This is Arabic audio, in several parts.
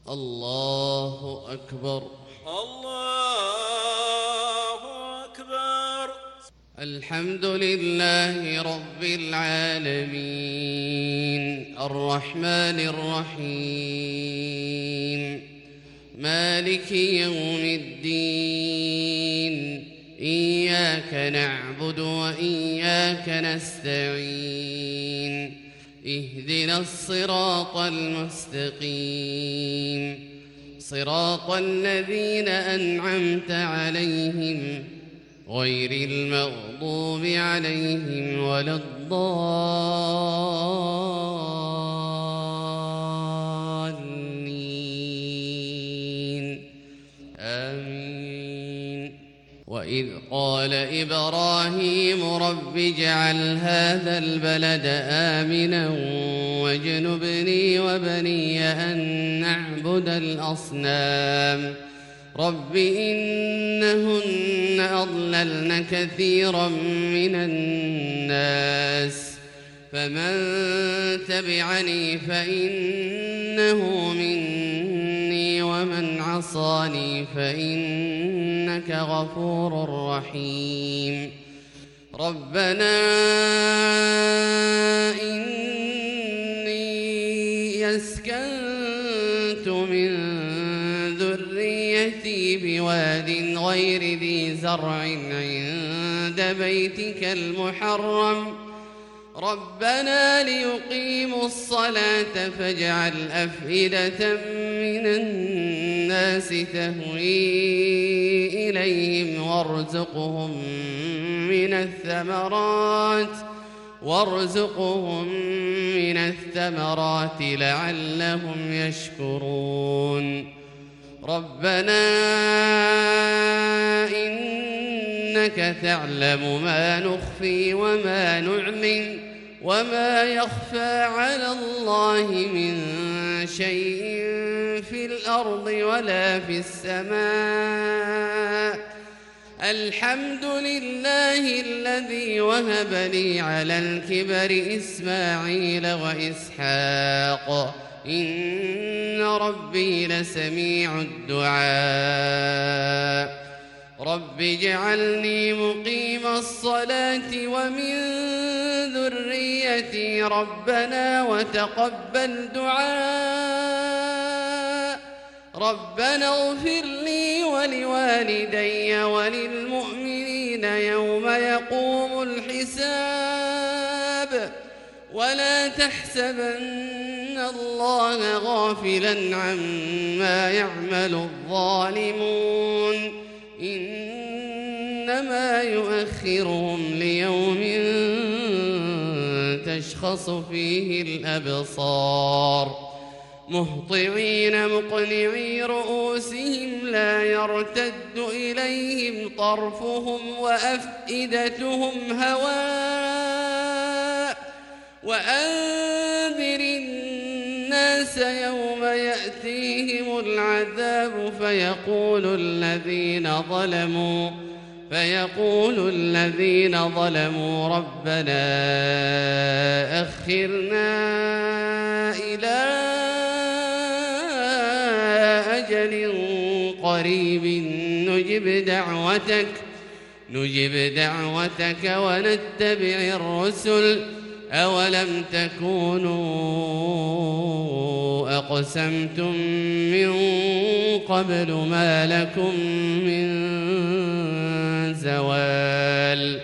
الله أكبر. الله أكبر. الحمد لله رب العالمين الرحمن الرحيم مالك يوم الدين إياك نعبد وإياك نستعين اهدنا الصراط المستقيم صراط الذين أنعمت عليهم غير المغضوب عليهم ولا الضالين آمين. وإذ قال إبراهيم رب اجعل هذا البلد آمنا واجنبني وبني أن نعبد الأصنام رب إنهن أضللن كثيرا من الناس فمن تبعني فإنه مني ومن عصاني فإنك غفور رحيم. ربنا إني أسكنت من ذريتي بواد غير ذي زرع عند بيتك المحرم ربنا ليقيموا الصلاة فاجعل أفئدة من الناس تهوي إليهم وارزقهم من الثمرات لعلهم يشكرون. ربنا إنك تعلم ما نخفي وما نعلن وما يخفى على الله من شيء في الأرض ولا في السماء. الحمد لله الذي وهب لي على الكبر إسماعيل وإسحاق إن ربي لسميع الدعاء. رب اجعلني مقيم الصلاة ومن ذريتي ربنا وتقبل دعاء. ربنا اغفر لي ولوالدي وللمؤمنين يوم يقوم الحساب ولا تحسبن الله غافلا عما يعمل الظالمون إنما يؤخرهم ليوم تشخص فيه الأبصار مهطعين مقنعي رؤوسهم لا يرتد إليهم طرفهم وأفئدتهم هواء. وأنذر الناس يوم يأتيهم العذاب فيقول الذين ظلموا ربنا أخرنا إلى أجل قريب نجب دعوتك ونتبع الرسل أولم تكونوا أقسمتم من قبل ما لكم من زوال.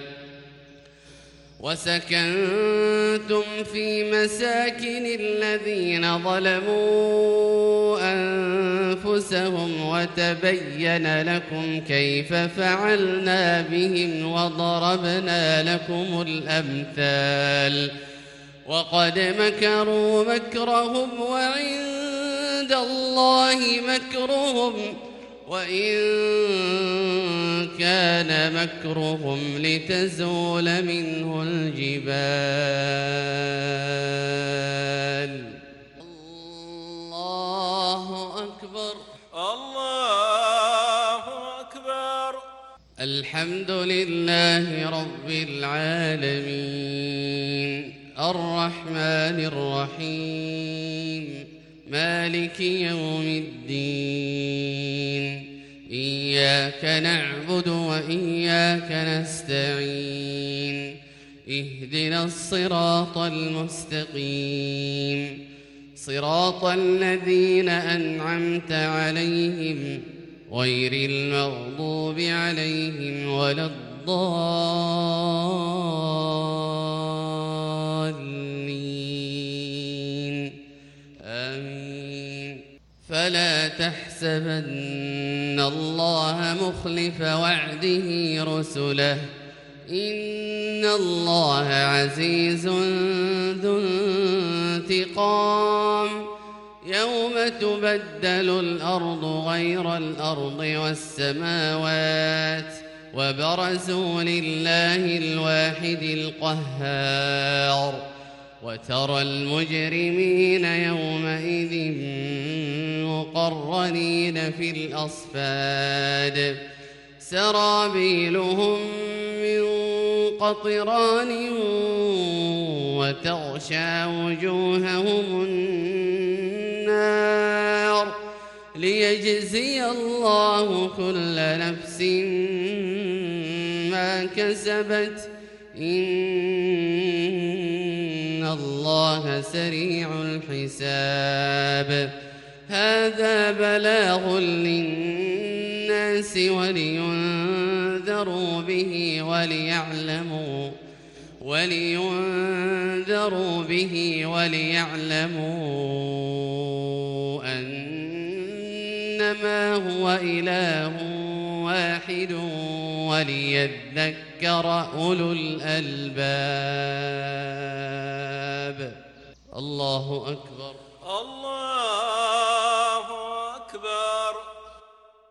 وسكنتم في مساكن الذين ظلموا أنفسهم وتبين لكم كيف فعلنا بهم وضربنا لكم الأمثال. وقد مكروا مكرهم وعند الله مكرهم وإن كان مكرهم لتزول منه الجبال. الله أكبر. الله أكبر. الحمد لله رب العالمين الرحمن الرحيم مالك يوم الدين إياك نعبد وإياك نستعين اهدنا الصراط المستقيم صراط الذين أنعمت عليهم غير المغضوب عليهم ولا الضالين آمين. فلا تحسبن الله مخلف وعده رسله إن الله عزيز ذو انتقام يوم تبدل الأرض غير الأرض والسماوات وبرزوا لله الواحد القهار وترى المجرمين يومئذ مقرنين في الأصفاد سرابيلهم من قطران وتغشى وجوههم النار ليجزي الله كل نفس ما كسبت إن الله سريع الحساب هذا بلاغ للناس ولينذروا به وليعلموا أنما هو إله واحد وليذكر أولو الألباب الله أكبر الله أكبر.